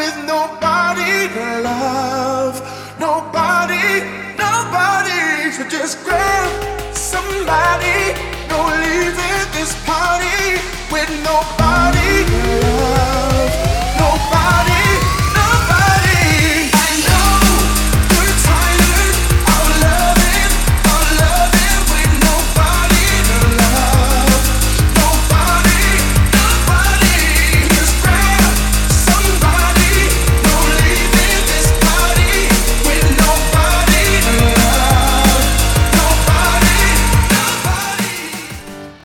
with nobody to love. Nobody, nobody. So just grab somebody. No leaving this party with nobody.